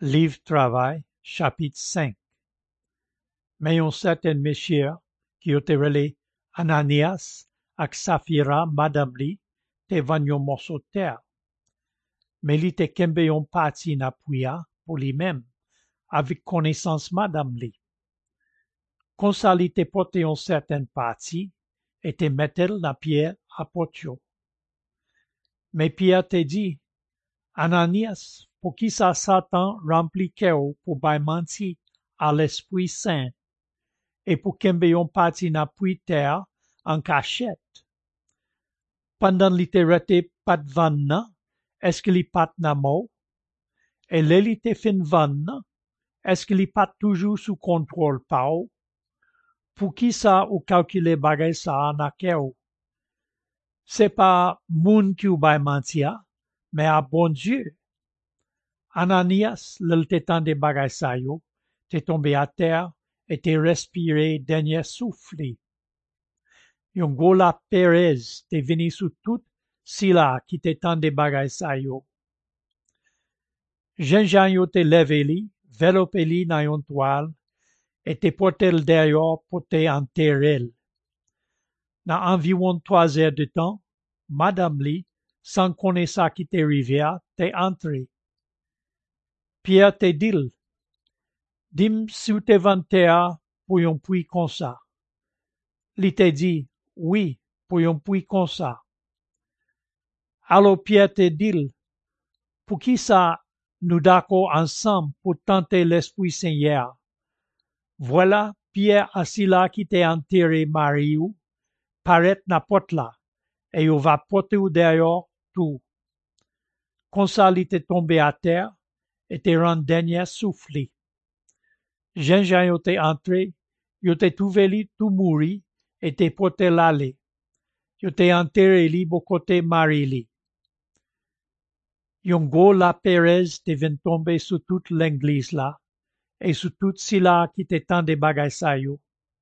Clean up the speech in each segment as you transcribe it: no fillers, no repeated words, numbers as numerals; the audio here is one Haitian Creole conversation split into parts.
Livre Travail, chapitre 5. Mais yon certain monsieur qui yo te rele Ananias ak Safira madame li te van yon morceau de terre. Mais li te kembe yon parti na puya pour li même avec connaissance madame li. Kon sa li te pote yon certain parti et te metel na Pierre a pot yo. Mais Pierre te dit, Ananias, pour qui ça Satan rempli keo pour bay manti à l'Esprit Saint et pour kembe yon parti na puy terre en cachette. Pendant li te rete pat van nan, est-ce que li pat na mou? Et le li te fin van nan, est-ce que li pat toujours sous contrôle pa ou? Pour qui ça ou calcule bagay sa na keo? C'est pas moun qui ou bay mantia, mais à bon Dieu. Ananias, l'el te tende bagay sa yo, te tombe à terre et te respiré dernier souffle. Yon gola Perez te veni sous tout sila qui te tende bagay sa yo. Jean yo te leve li, velope li na yon toile, et te portel derrière pour te enterrel. Na environ 3 heures de temps, madame li, sans connaître ça qui te rivea, te entré. Pierre te dil, dim si ou te vantea pour yon puy kon sa. Li te dit, oui, pour yon puy kon sa. Alors Pierre te dil, pour qui ça nous d'accord ensemble pour tenter l'Esprit Seigneur. Voilà Pierre assis là qui te enterré Marie ou, paraît na porte là, et yo va porter ou derrière tout. Comme ça, il te tombé à terre, et te rend dernier souffle. Jean yo te entré, yo te trouvé li tout mouri, et te porté l'aller. Yo te enterré li bo côté Marie li. Yon go la Perez te vin tomber sous toute l'église là, et sous tout sila qui te tende bagay sa yo.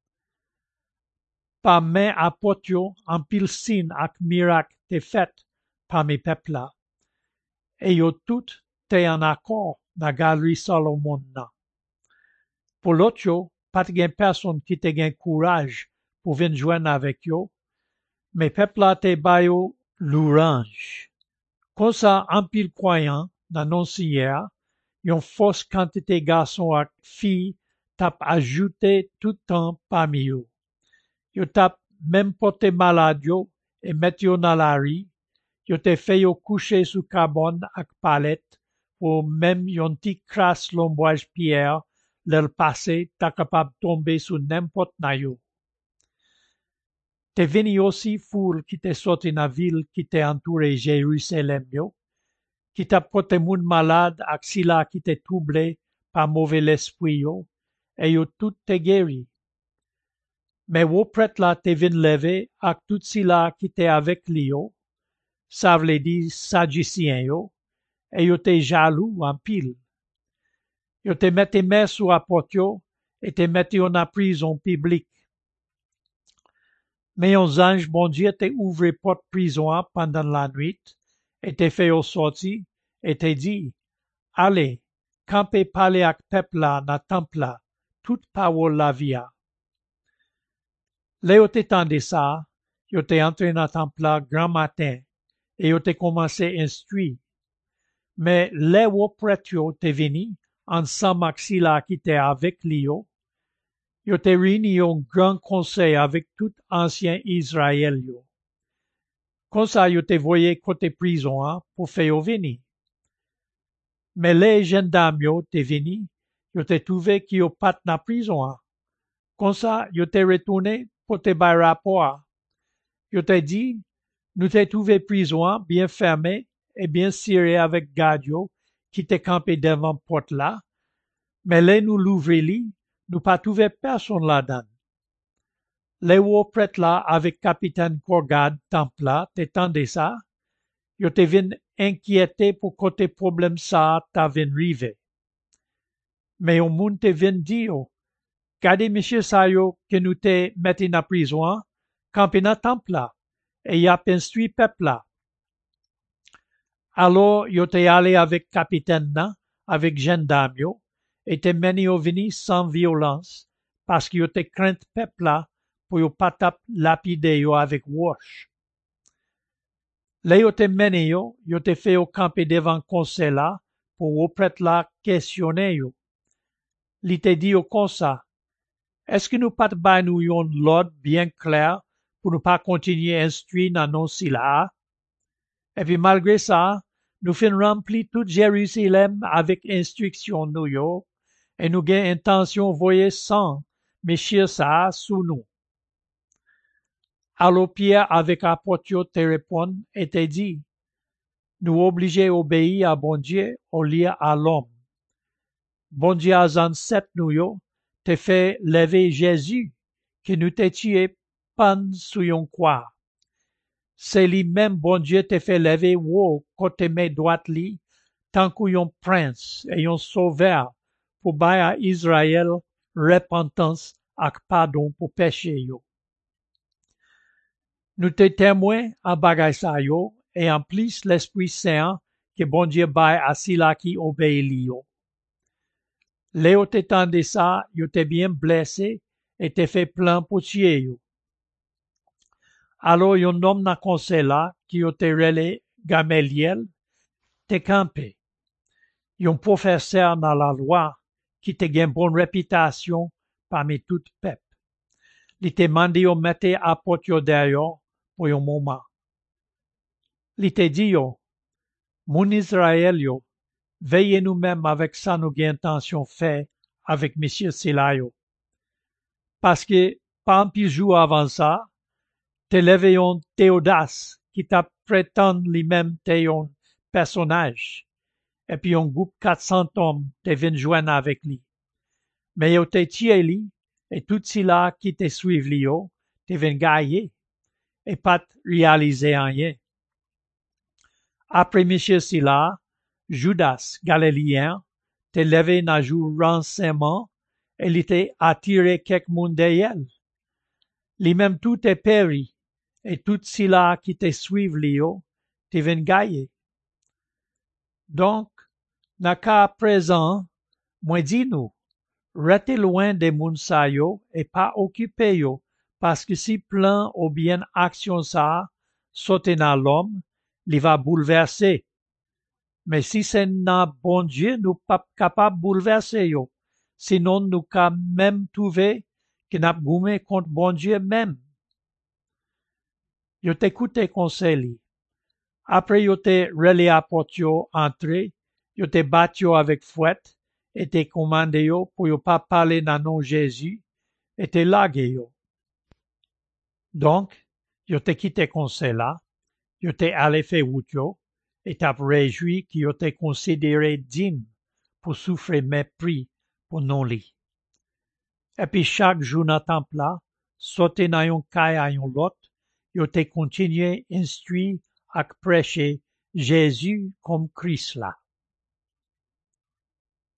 Pa men apot yo, en pile sin ak mirak te fait pa mi peuple là. Et yo tout te en accord na galerie Salomon nan. Pour l'autre yo, pat gen personne qui te gen courage pour vin joindre avec yo, mais peuple là te bayo l'orange. Comme ça, en pile croyant dans non Seigneur, yon force quantité garçon ak fille tap ajouté tout temps parmi yo. Yo tap même porté malade yo et met yo dans la rue. Yo te fait yo coucher sous carbone ak palette pour même yon ti crasse l'ombrage pierre l'el passé ta capable tomber sous n'importe na yo. Te veni aussi foule qui te sorti na ville qui te entouré Jérusalem yo, qui t'a porté moun malade ak sila qui te troublé par mauvais l'esprit yo, et yo tout te guéri. Mais wo prête là te vin levé ak tout sila qui te avec li yo, ça vle di Sadducéen yo, et yo te jaloux en pile. Yo te mette main sous apot yo, et te mette yo na prison publique. Mais yon ange bon Dieu te ouvre porte prison pendant la nuit, et te fait yo sorti, et te dit, allez, campez parler ak peuple là na temple là, toute parole la via. Le yo te tende ça, yo te entré na temple là grand matin, et yo te commencé instruire. Mais le wo prêtre yo te veni, ensemble ak sila qui te avec li yo te réuni un grand conseil avec tout ancien Israël yo. Comme ça yo te voye côté prison pour faire yo veni. Mais les gendarmes yo te veni, yo te trouvé ki yo pat na prison. Comme ça yo te retourné pour te bay rapport. Yo te dit, nous te trouvé prison bien fermée et bien serrée avec garde yo qui te campé devant porte là, mais là nous l'ouvrir li, nous pas trouvé personne là-dedans. Les hauts prêtres là avec capitaine Corgade temple là, te tende ça, yo te vin inquiété pour côté problème ça ta vin rive. Mais yon moun te vin di yo, gade monsieur sa yo que nous te mette na prison, campé na temple là, et y a instruit peuple là. Alors yo te allé avec capitaine nan, avec gendarme yo, et te mène yo vini sans violence, parce que yo te crainte peuple là, pour yo pas tap lapider yo avec roche. Là yo te mène yo te fait yo camper devant conseil là, pour yo prêtre là questionner yo. Li te dit yo comme ça, est-ce que nous pas ba nous yon l'ordre bien clair pour nous pas continuer à instruire dans nos là? Et puis malgré ça, nous fin rempli tout Jérusalem avec instruction nous yo, et nous gain intention voyer sang, méchir ça sous nous. Alors Pierre avec apôtre te répond et te dit, nous obligés obéir à bon Dieu au lieu à l'homme. Bon Dieu a ancêtre nous yo, te fait lever Jésus, qui nous te tué pan sous yon croix. C'est lui-même bon Dieu te fait lever ou côté main droite li, tant que yon prince et yon sauveur pour bailler à Israël repentance ak pardon pour péché yo. Nous te témoins en bagay sa yo, et en plus l'Esprit Saint que bon Dieu baille à sila qui obéit li yo. Léo te tende ça, yo te bien blessé et te fait plein pour tuer yo. Alors yon homme na conseil là, qui yo te relé Gamaliel, te campé. Yon professeur dans la loi, qui te gen bonne réputation parmi tout peuple. Li te mande yo mette apôtre yo derrière pour yon moment. Li te dit yo, moun Israël yo, veillez nous-mêmes avec ça nous gen intention fait avec monsieur Silayo. Parce que, pas un petit jour avant ça, te levé yon Théodas qui t'a prétend lui-même te yon personnage. Et puis yon groupe 400 hommes te vin joindre avec lui. Mais yo te tué li, et tout cela qui te suivent li yo, te vin gailler, et pas réaliser rien. Après monsieur Sila, Judas Galiléen te levé na jour renseignement, et il te attiré quelques monde d'elle. Lui-même tout est péri, et tout cela qui te suivent li yo, te vin gailler. Donc, na cas présent, moi dis nous, restez loin des moun sa yo et pas occupez yo, parce que si plan ou bien action ça, saute dans l'homme, il va bouleverser. Mais si c'est dans bon Dieu, nous pas capable bouleverser yo, sinon nous ka même trouver que n'a goumé contre bon Dieu même. Yo t'écoute conseil. Après yo te relé apôtre yo entré, yo te bat yo avec fouette, et te commande yo pour yo pas parler dans nom Jésus, et te lague yo. Donc, yo te quitté conseil là, yo te allé faire route yo, et t'a réjoui qui yo te considéré digne pour souffrir mépris pour non li. Et puis chaque jour dans temple là, sauter dans yon caille à yon lot, yo te continué instruit à prêcher Jésus comme Christ là.